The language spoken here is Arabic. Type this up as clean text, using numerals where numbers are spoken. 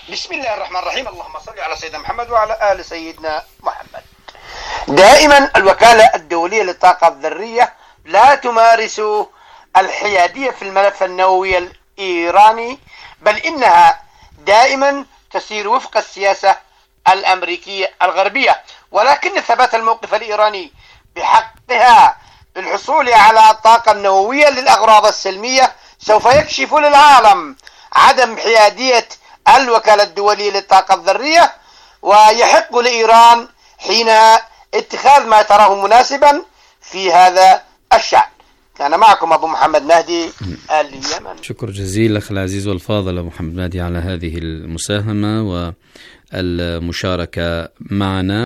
بسم الله الرحمن الرحيم. اللهم صل على سيدنا محمد وعلى آل سيدنا محمد. دائما الوكالة الدولية للطاقة الذرية لا تمارس الحيادية في الملف النووي الإيراني، بل إنها دائما تسير وفق السياسة الأمريكية الغربية، ولكن ثبات الموقف الإيراني بحقها بالحصول على الطاقة النووية للأغراض السلمية سوف يكشف للعالم عدم حيادية الوكالة الدولية للطاقة الذرية، ويحق لإيران حينها اتخاذ ما تراه مناسبا في هذا الشأن. كان معكم أبو محمد مهدي اليمن. شكر جزيل أخي العزيز والفاضل أبو محمد مهدي على هذه المساهمة والمشاركة معنا.